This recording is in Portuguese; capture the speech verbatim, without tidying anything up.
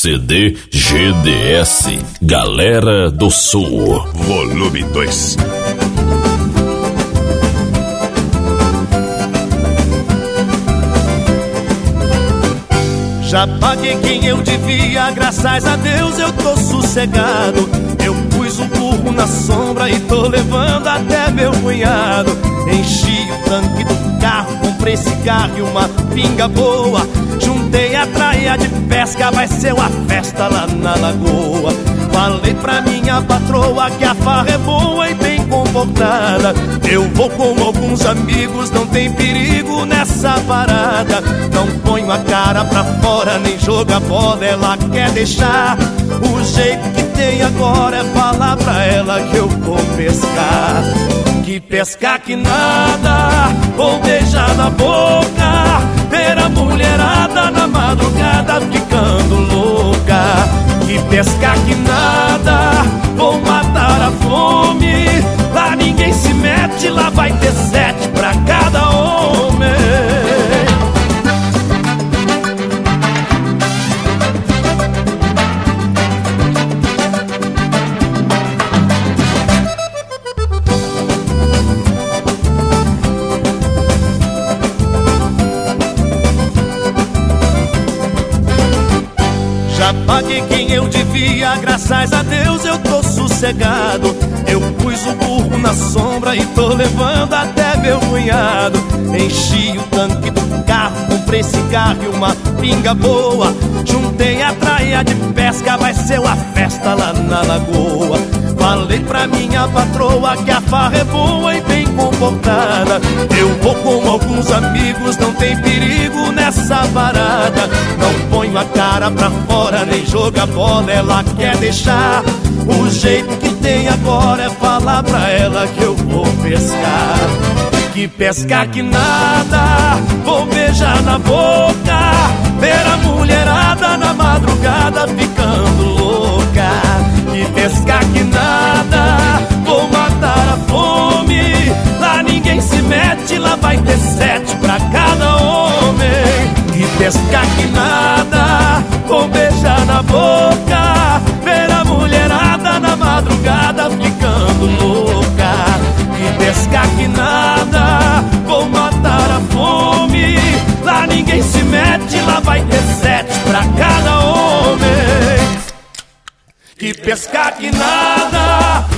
C D G D S, Galera do Sul, volume dois. Já paguei quem eu devia, graças a Deus eu tô sossegado. Eu pus o burro na sombra e tô levando até meu cunhado. Enchi o tanque do carro, comprei cigarro e uma pinga boa. Juntei a traia de pesca, vai ser uma festa lá na lagoa. Falei pra minha patroa que a farra é boa e bem comportada. Eu vou com alguns amigos, não tem perigo nessa parada. Não ponho a cara pra fora, nem joga bola, ela quer deixar. O jeito que tem agora é falar pra ela que eu vou pescar. Que pescar que nada, vou beijar na boca, ver a mulherada na madrugada ficando louca. Que pescar que nada, vou matar a fome. Lá ninguém se mete, lá vai ter sete pra cada homem. Já paguei quem eu devia, graças a Deus eu tô sossegado. Eu pus o burro na sombra e tô levando até meu cunhado. Enchi o tanque do carro, comprei cigarro e uma pinga boa. Juntei a traia de pesca, vai ser uma festa lá na lagoa. Falei pra minha patroa que a farra é boa e bem comportada. Eu vou com alguns amigos, não tem perigo nessa parada. Não ponho a cara pra fora, nem joga bola, ela quer deixar. O jeito que tem agora é falar pra ela que eu vou pescar. Que pescar que nada, vou beijar na boca, ver a mulherada na madrugada ficando louca. Que pescar que nada, vou matar a fome. Lá ninguém se mete, lá vai ter sete pra cada homem. Que pescar que nada, vou beijar na boca, ver a mulherada na madrugada ficando louca. Que pescar que nada, vou matar a fome. Lá ninguém se mete, lá vai ter sete pra cada homem. Que pescar que nada,